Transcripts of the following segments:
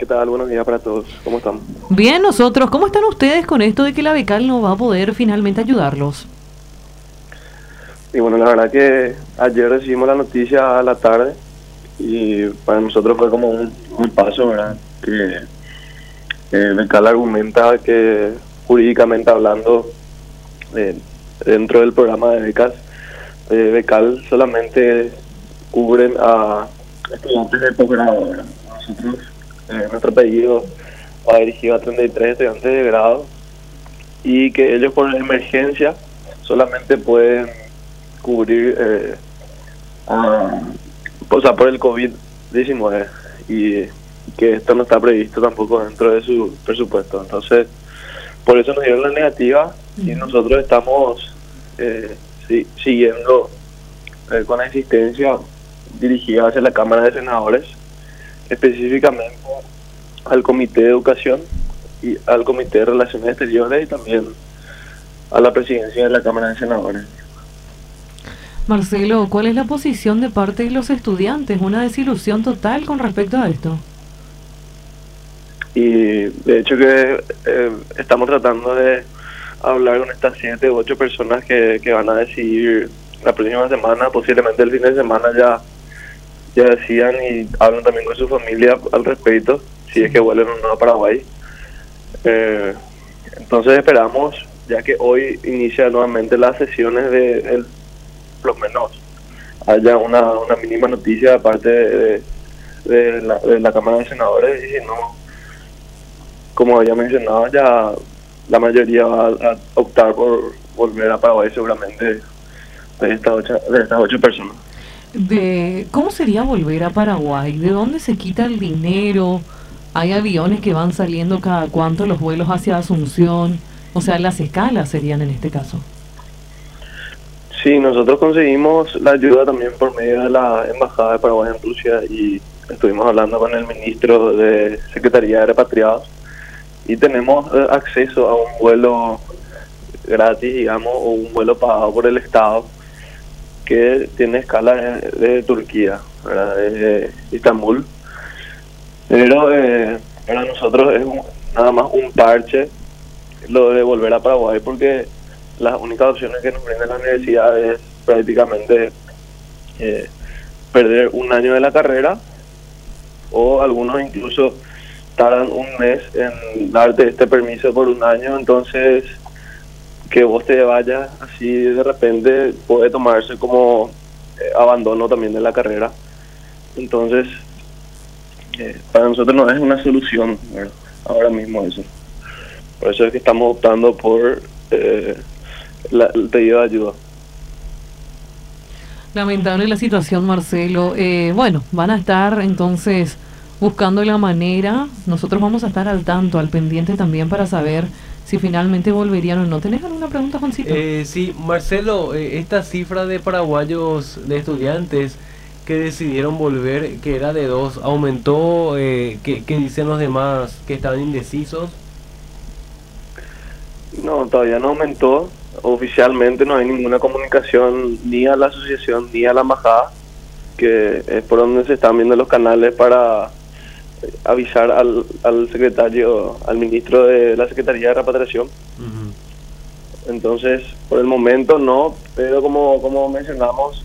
¿Qué tal? Buenos días para todos. ¿Cómo están? Bien, nosotros, ¿cómo están ustedes con esto de que la becal no va a poder finalmente ayudarlos? Y bueno, la verdad que ayer recibimos la noticia a la tarde y para nosotros fue como un paso, ¿verdad? Que Becal argumenta que jurídicamente hablando, eh, dentro del programa de becas, Becal solamente cubren a estudiantes de posgrado, ¿verdad? Nosotros, nuestro pedido va dirigido a 33 estudiantes de grado y que ellos por emergencia solamente pueden cubrir o sea, por el COVID-19 y que esto no está previsto tampoco dentro de su presupuesto. Entonces, por eso nos dieron la negativa y nosotros estamos siguiendo con la insistencia dirigida hacia la Cámara de Senadores, específicamente al Comité de Educación y al Comité de Relaciones Exteriores y también a la presidencia de la Cámara de Senadores. Marcelo, ¿cuál es la posición de parte de los estudiantes? Una desilusión total con respecto a esto. Y de hecho que estamos tratando de hablar con estas 7 u 8 personas que van a decidir la próxima semana, posiblemente el fin de semana ya decidan y hablan también con su familia al respecto, si es que vuelven o no a Paraguay. Entonces esperamos, ya que hoy inicia nuevamente las sesiones de por lo menos haya una mínima noticia de parte de la Cámara de Senadores, y si no, como había mencionado, ya la mayoría va a optar por volver a Paraguay seguramente de estas 8 personas. ¿Cómo sería volver a Paraguay? ¿De dónde se quita el dinero? ¿Hay aviones que van saliendo cada cuánto los vuelos hacia Asunción? O sea, las escalas serían en este caso. Sí, nosotros conseguimos la ayuda también por medio de la Embajada de Paraguay en Rusia y estuvimos hablando con el ministro de Secretaría de Repatriados y tenemos acceso a un vuelo gratis, digamos, o un vuelo pagado por el Estado que tiene escala de Turquía, ¿verdad? De Estambul. Pero para nosotros es nada más un parche lo de volver a Paraguay, porque las únicas opciones que nos brinda la universidad es prácticamente perder un año de la carrera, o algunos incluso tardan un mes en darte este permiso por un año. Entonces que vos te vayas así de repente puede tomarse como abandono también de la carrera. Entonces para nosotros no es una solución, ¿verdad? Ahora mismo eso. Por eso es que estamos optando por el pedido de ayuda. Lamentable la situación, Marcelo. Bueno, van a estar entonces buscando la manera. Nosotros vamos a estar al tanto, al pendiente también para saber si finalmente volverían o no. ¿Tenés alguna pregunta, Juancito? Sí, Marcelo, esta cifra de paraguayos, de estudiantes que decidieron volver, que era de 2, ¿aumentó? ¿Qué dicen los demás que estaban indecisos? No, todavía no aumentó. Oficialmente no hay ninguna comunicación ni a la asociación ni a la embajada, que es por donde se están viendo los canales para avisar al secretario, al ministro de la Secretaría de Repatriación. Entonces, por el momento no, pero como mencionamos,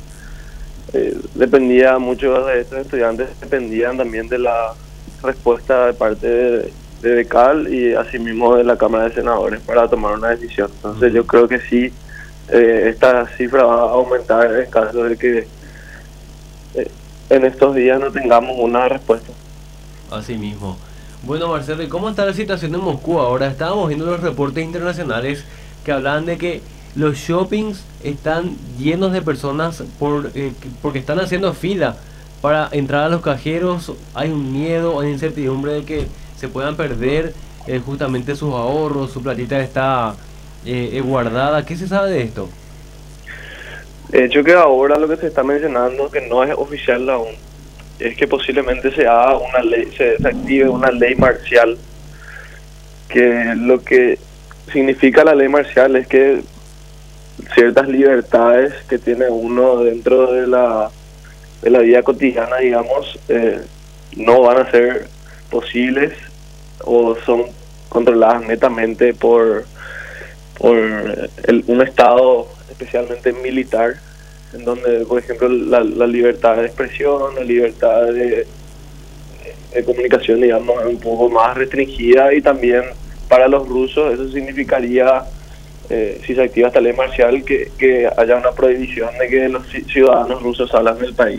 muchos de estos estudiantes dependían también de la respuesta de parte de Becal y asimismo de la Cámara de Senadores para tomar una decisión. Entonces yo creo que sí, esta cifra va a aumentar en caso de que en estos días no tengamos una respuesta. Así mismo. Bueno, Marcelo, ¿y cómo está la situación en Moscú ahora? Estábamos viendo los reportes internacionales que hablaban de que los shoppings están llenos de personas porque están haciendo fila para entrar a los cajeros. Hay un miedo, hay incertidumbre de que se puedan perder justamente sus ahorros, su platita está guardada. ¿Qué se sabe de esto? De hecho que ahora lo que se está mencionando, que no es oficial aún, es que posiblemente se haga una ley, se active una ley marcial, que lo que significa la ley marcial es que ciertas libertades que tiene uno dentro de la vida cotidiana, digamos, no van a ser posibles o son controladas netamente por un Estado especialmente militar, en donde, por ejemplo, la libertad de expresión, la libertad de comunicación, digamos, es un poco más restringida, y también para los rusos eso significaría, si se activa esta ley marcial, que haya una prohibición de que los ciudadanos rusos salgan del país.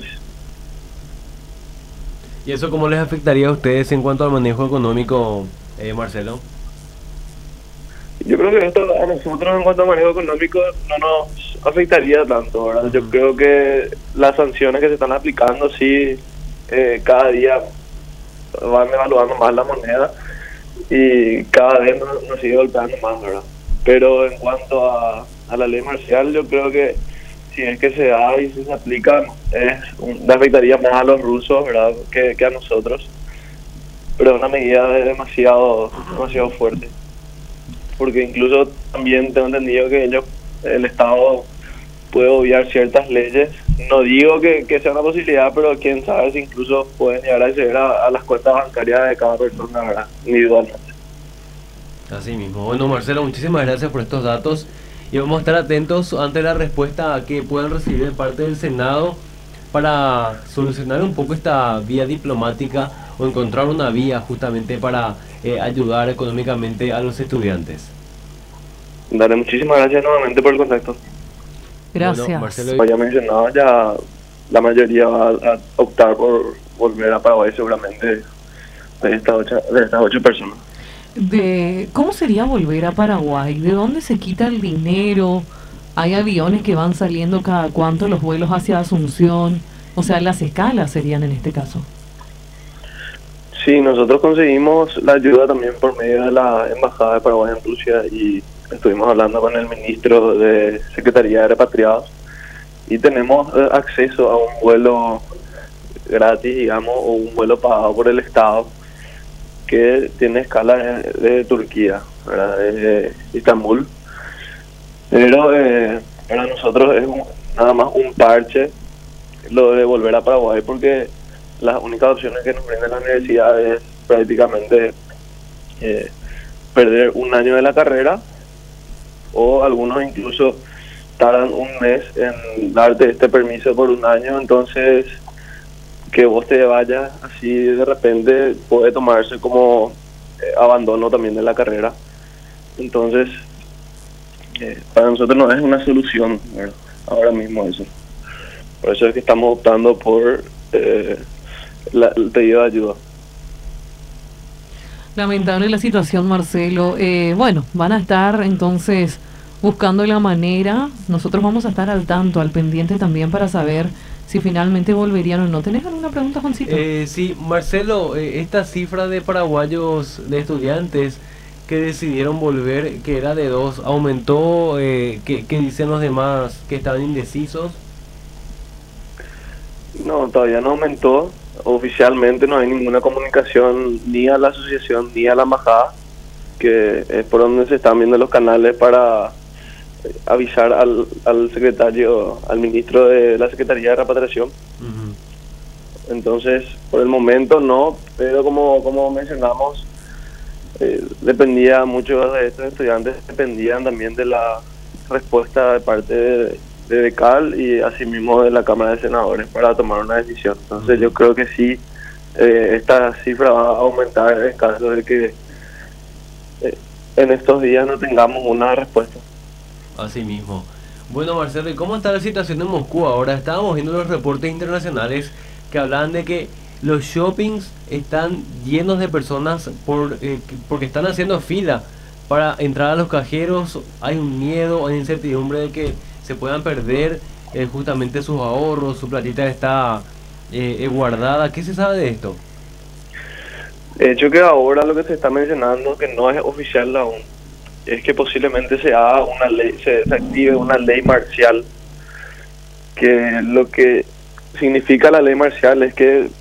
¿Y eso cómo les afectaría a ustedes en cuanto al manejo económico, Marcelo? Yo creo que esto a nosotros en cuanto a manejo económico no nos afectaría tanto, ¿verdad? Yo creo que las sanciones que se están aplicando sí, cada día van evaluando más la moneda y cada vez nos sigue golpeando más, ¿verdad? Pero en cuanto a la ley marcial, yo creo que si es que se da y si se aplica, le afectaría más a los rusos, ¿verdad?, que a nosotros. Pero es una medida demasiado fuerte, porque incluso también tengo entendido que el Estado puede obviar ciertas leyes. No digo que sea una posibilidad, pero quién sabe si incluso pueden llegar a acceder a las cuentas bancarias de cada persona, ¿verdad?, individualmente. Así mismo. Bueno, Marcelo, muchísimas gracias por estos datos y vamos a estar atentos ante la respuesta que puedan recibir de parte del Senado para solucionar un poco esta vía diplomática o encontrar una vía justamente para ayudar económicamente a los estudiantes. Dale, muchísimas gracias nuevamente por el contacto. Gracias. Bueno, Marcelo, Como ya mencionaba, ya la mayoría va a optar por volver a Paraguay seguramente, de estas 8 personas. ¿Cómo sería volver a Paraguay? ¿De dónde se quita el dinero? ¿Hay aviones que van saliendo cada cuánto los vuelos hacia Asunción? O sea, las escalas serían en este caso. Sí, nosotros conseguimos la ayuda también por medio de la Embajada de Paraguay en Rusia, y estuvimos hablando con el ministro de Secretaría de Repatriados y tenemos acceso a un vuelo gratis, digamos, o un vuelo pagado por el Estado que tiene escala de Turquía, ¿verdad?, desde Estambul. Pero para nosotros es nada más un parche lo de volver a Paraguay, porque las únicas opciones que nos brinda la universidad es prácticamente perder un año de la carrera, o algunos incluso tardan un mes en darte este permiso por un año. Entonces, que vos te vayas así de repente puede tomarse como abandono también de la carrera. Entonces, para nosotros no es una solución, ¿verdad?, ahora mismo eso. Por eso es que estamos optando por el pedido de ayuda. Lamentable la situación, Marcelo. Bueno, van a estar entonces buscando la manera. Nosotros vamos a estar al tanto, al pendiente también, para saber si finalmente volverían o no. ¿Tenés alguna pregunta, Juancito? Sí, Marcelo, esta cifra de paraguayos, de estudiantes que decidieron volver, que era de 2, ¿aumentó? ¿Qué dicen los demás que estaban indecisos? No, todavía no aumentó. Oficialmente no hay ninguna comunicación ni a la asociación ni a la embajada, que es por donde se están viendo los canales para avisar al secretario, al ministro de la Secretaría de Repatriación. Entonces, por el momento no, pero como mencionamos, dependía mucho de estos estudiantes, dependían también de la respuesta de parte de DECAL y asimismo de la Cámara de Senadores para tomar una decisión. Entonces yo creo que sí, esta cifra va a aumentar en caso de que en estos días no tengamos una respuesta. Así mismo. Bueno, Marcelo, ¿y cómo está la situación en Moscú ahora? Estábamos viendo los reportes internacionales que hablan de que los shoppings están llenos de personas porque están haciendo fila para entrar a los cajeros. Hay un miedo, hay incertidumbre de que se puedan perder justamente sus ahorros, su platita está guardada. ¿Qué se sabe de esto? De hecho, que ahora lo que se está mencionando, que no es oficial aún, es que posiblemente se haga una ley, se active una ley marcial, que lo que significa la ley marcial es que